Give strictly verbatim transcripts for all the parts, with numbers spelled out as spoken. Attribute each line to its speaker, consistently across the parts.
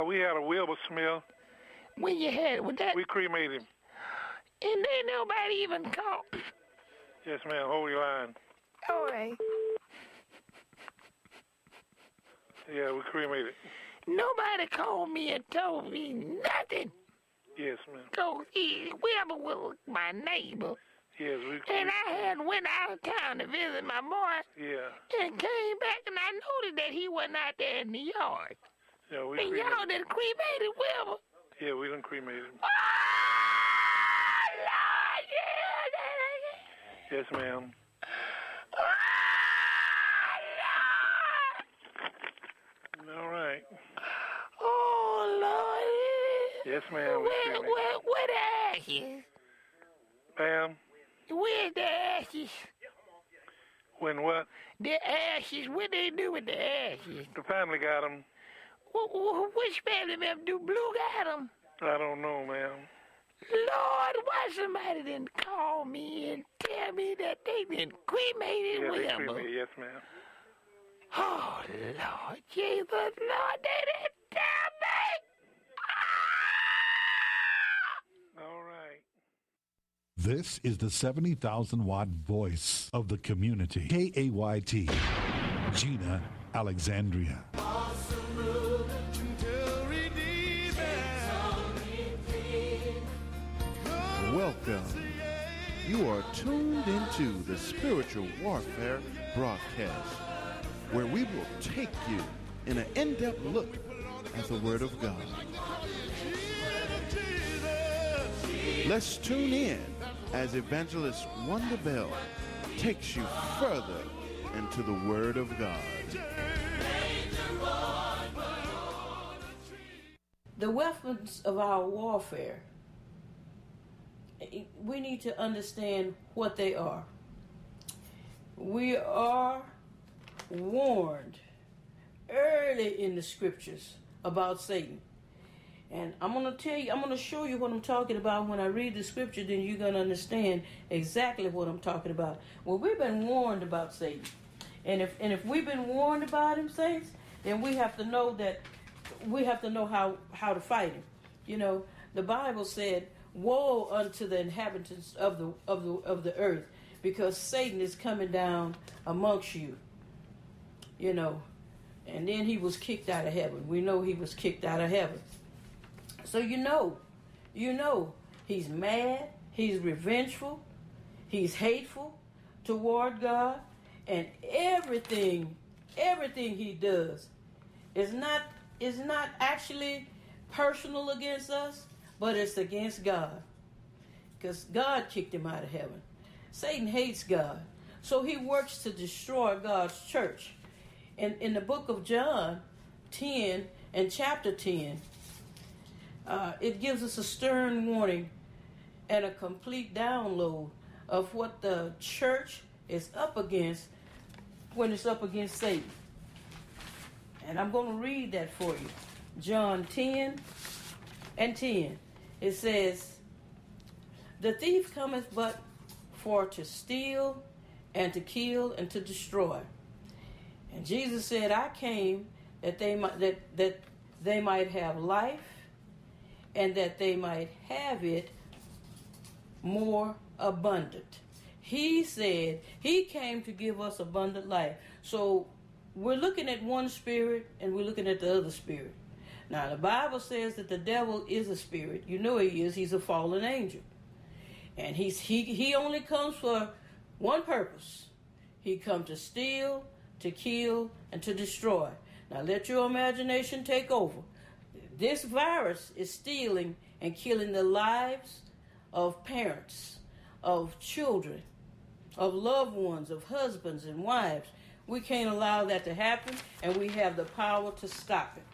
Speaker 1: We had a Wilbur Smith.
Speaker 2: When you had with that,
Speaker 1: we cremated him.
Speaker 2: And then nobody even called.
Speaker 1: Yes, ma'am. Hold your line.
Speaker 2: All right.
Speaker 1: Yeah, we cremated.
Speaker 2: Nobody called me and told me nothing.
Speaker 1: Yes, ma'am.
Speaker 2: So he, Wilbur was my neighbor.
Speaker 1: Yes, we.
Speaker 2: And I had went out of town to visit my boy.
Speaker 1: Yeah.
Speaker 2: And came back, and I noticed that he wasn't out there in the yard.
Speaker 1: Yeah, we.
Speaker 2: And
Speaker 1: cremated.
Speaker 2: y'all done cremated Wilbur.
Speaker 1: Yeah, we done cremated him.
Speaker 2: Oh, Lord, yeah.
Speaker 1: Yes, ma'am.
Speaker 2: Oh, Lord.
Speaker 1: All right.
Speaker 2: Oh, Lord.
Speaker 1: Yes, ma'am.
Speaker 2: Where, where, where the ashes?
Speaker 1: Ma'am?
Speaker 2: Where's the ashes?
Speaker 1: When what?
Speaker 2: The ashes. What they do with the ashes?
Speaker 1: The family got them.
Speaker 2: Which family member do Blue got them?
Speaker 1: I don't know, ma'am.
Speaker 2: Lord, why somebody didn't call me and tell me that they been cremated
Speaker 1: yeah,
Speaker 2: with
Speaker 1: they
Speaker 2: them?
Speaker 1: Cremated. Yes, ma'am.
Speaker 2: Oh, Lord Jesus, Lord, they didn't tell me.
Speaker 1: Ah! All right.
Speaker 3: This is the seventy thousand watt voice of the community. K A Y T, Gina Alexandria.
Speaker 4: Welcome. You are tuned into the Spiritual Warfare broadcast, where we will take you in an in-depth look at the Word of God. Let's tune in as Evangelist Wanda Bell takes you further into the Word of God.
Speaker 5: The weapons of our warfare, we need to understand what they are. We are warned early in the scriptures about Satan. And I'm going to tell you, I'm going to show you what I'm talking about. When I read the scripture, then you're going to understand exactly what I'm talking about. Well, we've been warned about Satan. And if and if we've been warned about him, saints, then we have to know that we have to know how, how to fight him. You know, the Bible said, woe unto the inhabitants of the of the of the earth, because Satan is coming down amongst you. You know, and then he was kicked out of heaven. We know he was kicked out of heaven. So you know, you know, he's mad, he's revengeful, he's hateful toward God, and everything, everything he does is not is not actually personal against us, but it's against God, because God kicked him out of heaven. Satan hates God, so he works to destroy God's church. And in the book of John ten and chapter ten, uh, it gives us a stern warning and a complete download of what the church is up against when it's up against Satan. And I'm going to read that for you. John ten and ten. It says, the thief cometh but for to steal and to kill and to destroy. And Jesus said, I came that they might that, that they might have life, and that they might have it more abundant. He said he came to give us abundant life. So we're looking at one spirit and we're looking at the other spirit. Now, the Bible says that the devil is a spirit. You know he is. He's a fallen angel. And he's he, he only comes for one purpose. He comes to steal, to kill, and to destroy. Now, let your imagination take over. This virus is stealing and killing the lives of parents, of children, of loved ones, of husbands and wives. We can't allow that to happen, and we have the power to stop it.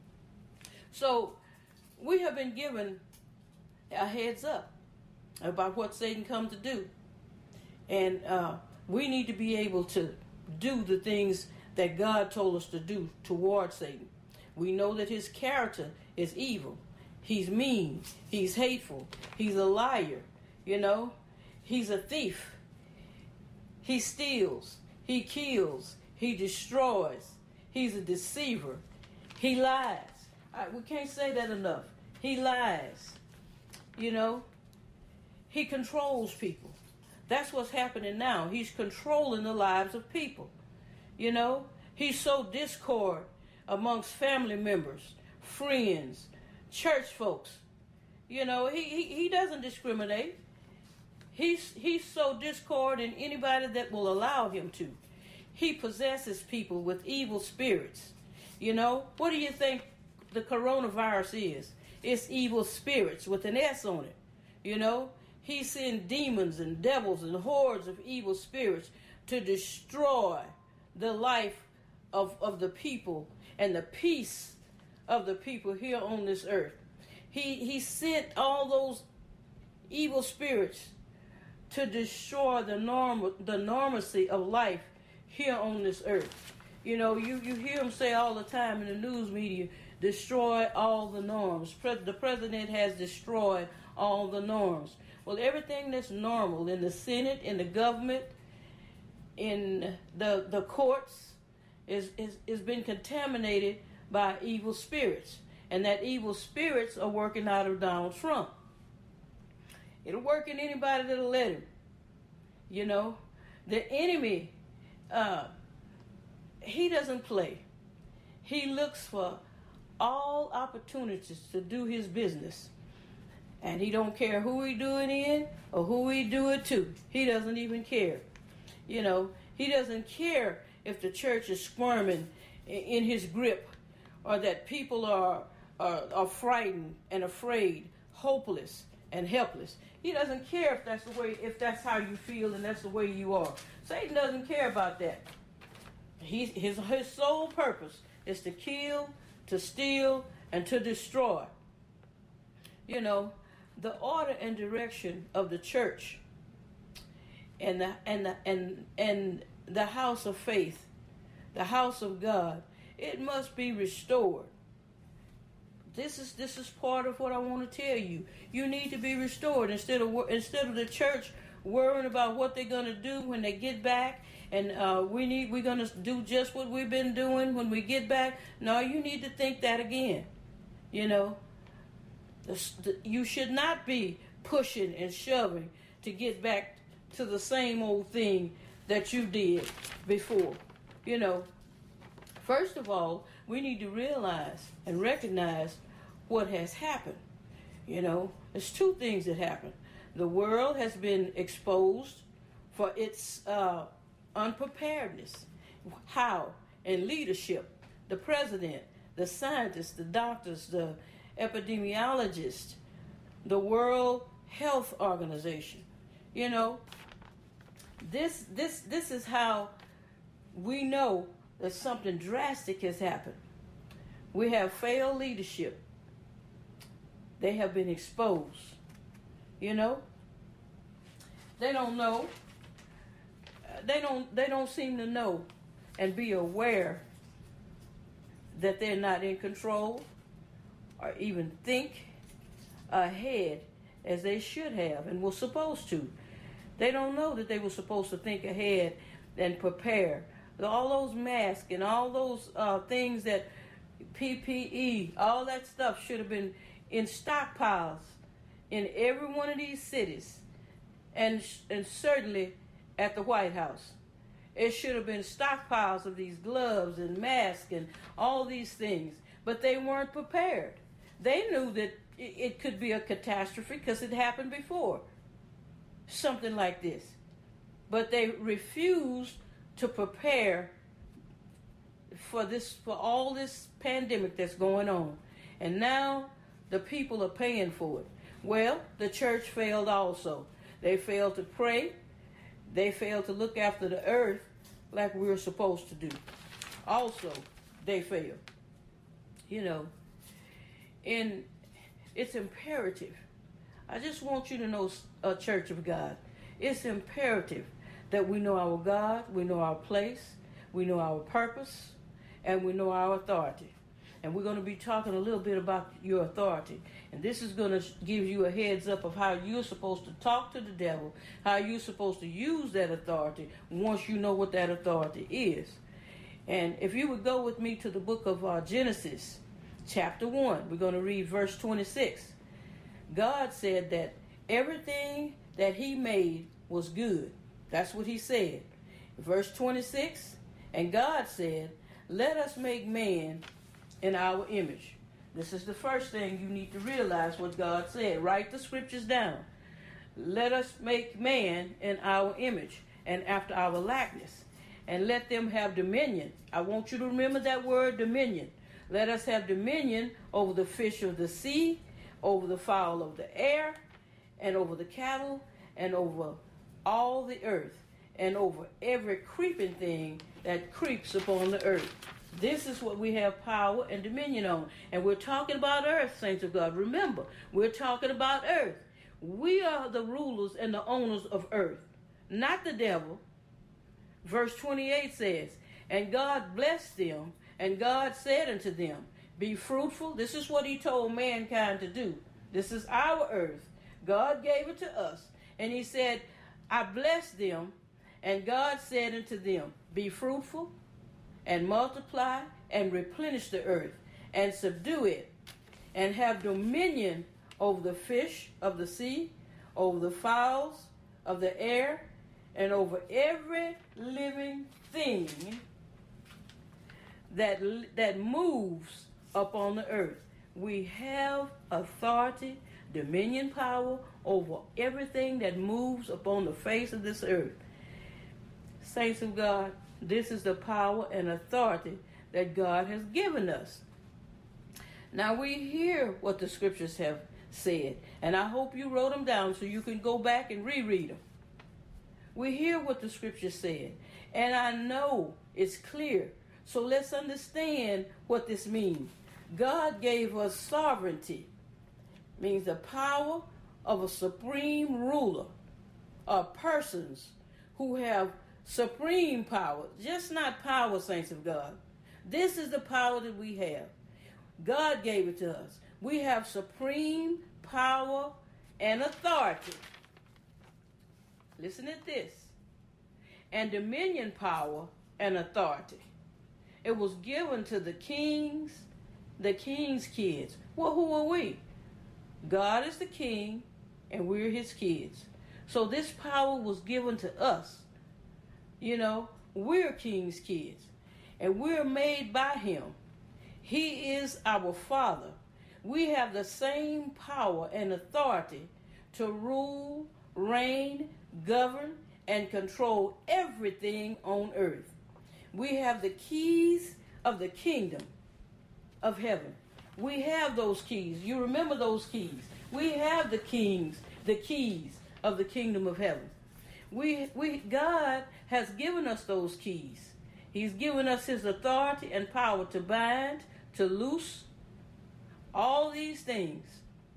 Speaker 5: So we have been given a heads up about what Satan comes to do. And uh, we need to be able to do the things that God told us to do towards Satan. We know that his character is evil. He's mean. He's hateful. He's a liar. You know, he's a thief. He steals. He kills. He destroys. He's a deceiver. He lies. I, we can't say that enough. He lies. You know, he controls people. That's what's happening now. He's controlling the lives of people. You know, he's so discord amongst family members, friends, church folks. You know, he, he, he doesn't discriminate. He's, he's so discord in anybody that will allow him to. He possesses people with evil spirits. You know, what do you think the coronavirus is? It's evil spirits with an S on it. You know, he sends demons and devils and hordes of evil spirits to destroy the life of, of the people and the peace of the people here on this earth. He, he sent all those evil spirits to destroy the norm, the normalcy of life here on this earth. You know, you, you hear him say all the time in the news media, destroy all the norms. Pre- the president has destroyed all the norms. Well, everything that's normal in the Senate, in the government, in the the courts, is, is, is been contaminated by evil spirits. And that evil spirits are working out of Donald Trump. It'll work in anybody that'll let him. You know, the enemy, uh, he doesn't play. He looks for all opportunities to do his business. And he don't care who he do it in or who he do it to. He doesn't even care. You know, he doesn't care if the church is squirming in his grip or that people are, are, are frightened and afraid, hopeless and helpless. He doesn't care if that's the way, if that's how you feel and that's the way you are. Satan doesn't care about that. He, his, his sole purpose is to kill, to steal, and to destroy. You know, the order and direction of the church and the and the and and the house of faith, the house of God, it must be restored. This is this is part of what I want to tell you. You need to be restored instead of instead of the church worrying about what they're going to do when they get back. And uh, we need we're going to do just what we've been doing when we get back. No, you need to think that again. You know, the, the, you should not be pushing and shoving to get back to the same old thing that you did before. You know, first of all, we need to realize and recognize what has happened. You know, there's two things that happened. The world has been exposed for its uh, unpreparedness. How? In leadership. The president, the scientists, the doctors, the epidemiologists, the World Health Organization. You know, this this this is how we know that something drastic has happened. We have failed leadership. They have been exposed. You know, they don't know. They don't. They don't seem to know and be aware that they're not in control, or even think ahead as they should have and were supposed to. They don't know that they were supposed to think ahead and prepare. All those masks and all those uh, things that P P E, all that stuff should have been in stockpiles in every one of these cities, and and certainly at the White House. It should have been stockpiles of these gloves and masks and all these things, but they weren't prepared. They knew that it could be a catastrophe because it happened before, something like this. But they refused to prepare for this, for all this pandemic that's going on. And now the people are paying for it. Well, the church failed also. They failed to pray. They failed to look after the earth like we were supposed to do. Also, they failed. You know, and it's imperative. I just want you to know, a Church of God, it's imperative that we know our God, we know our place, we know our purpose, and we know our authority. And we're going to be talking a little bit about your authority. And this is going to give you a heads up of how you're supposed to talk to the devil, how you're supposed to use that authority once you know what that authority is. And if you would go with me to the book of uh, Genesis, chapter one. We're going to read verse twenty-six. God said that everything that he made was good. That's what he said. Verse twenty-six, and God said, let us make man in our image. This is the first thing you need to realize what God said. Write the scriptures down. Let us make man in our image and after our likeness, and let them have dominion. I want you to remember that word, dominion. Let us have dominion over the fish of the sea, over the fowl of the air, and over the cattle, and over all the earth, and over every creeping thing that creeps upon the earth. This is what we have power and dominion on. And we're talking about earth, saints of God. Remember, we're talking about earth. We are the rulers and the owners of earth, not the devil. Verse twenty-eight says, and God blessed them, and God said unto them, be fruitful. This is what he told mankind to do. This is our earth. God gave it to us. And he said, I blessed them, and God said unto them, be fruitful, and multiply, and replenish the earth, and subdue it, and have dominion over the fish of the sea, over the fowls of the air, and over every living thing that that moves upon the earth. We have authority, dominion, power over everything that moves upon the face of this earth. Saints of God, this is the power and authority that God has given us. Now we hear what the scriptures have said, and I hope you wrote them down so you can go back and reread them. We hear what the scripture said, and I know it's clear. So let's understand what this means. God gave us sovereignty, means the power of a supreme ruler, or persons who have supreme power, just not power, saints of God. This is the power that we have. God gave it to us. We have supreme power and authority. Listen at this. And dominion, power, and authority. It was given to the kings, the king's kids. Well, who are we? God is the king, and we're his kids. So this power was given to us. You know, we're king's kids, and we're made by him. He is our Father. We have the same power and authority to rule, reign, govern, and control everything on earth. We have the keys of the kingdom of heaven. We have those keys. You remember those keys. We have the kings, the keys of the kingdom of heaven. We, we, God has given us those keys. He's given us his authority and power to bind, to loose, all these things.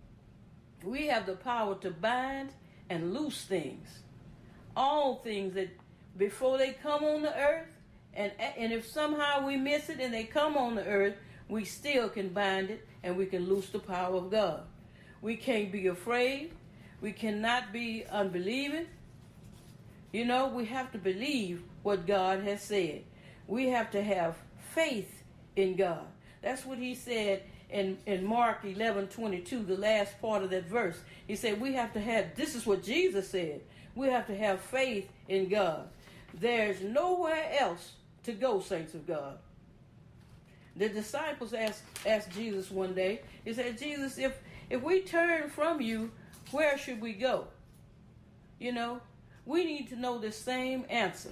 Speaker 5: We have the power to bind and loose things. All things that before they come on the earth, and, and if somehow we miss it and they come on the earth, we still can bind it and we can loose the power of God. We can't be afraid. We cannot be unbelieving. You know, we have to believe what God has said. We have to have faith in God. That's what he said in, in Mark eleven twenty-two, the last part of that verse. He said we have to have, this is what Jesus said, we have to have faith in God. There's nowhere else to go, saints of God. The disciples asked, asked Jesus one day, he said, Jesus, if, if we turn from you, where should we go? You know, we need to know the same answer.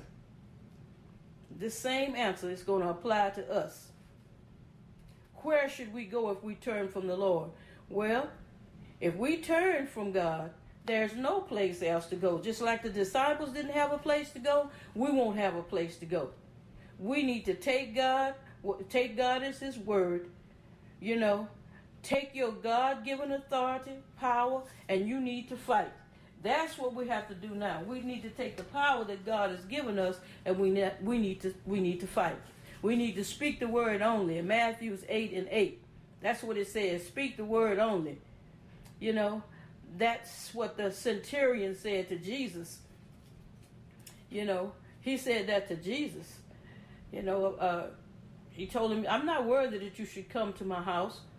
Speaker 5: The same answer is going to apply to us. Where should we go if we turn from the Lord? Well, if we turn from God, there's no place else to go. Just like the disciples didn't have a place to go, we won't have a place to go. We need to take God, take God as his word, you know, take your God-given authority, power, and you need to fight. That's what we have to do now. We need to take the power that God has given us, and we ne- we need to we need to fight. We need to speak the word only. In Matthew eight and eight, that's what it says. Speak the word only. You know, that's what the centurion said to Jesus. You know, he said that to Jesus. You know, uh, he told him, I'm not worthy that you should come to my house,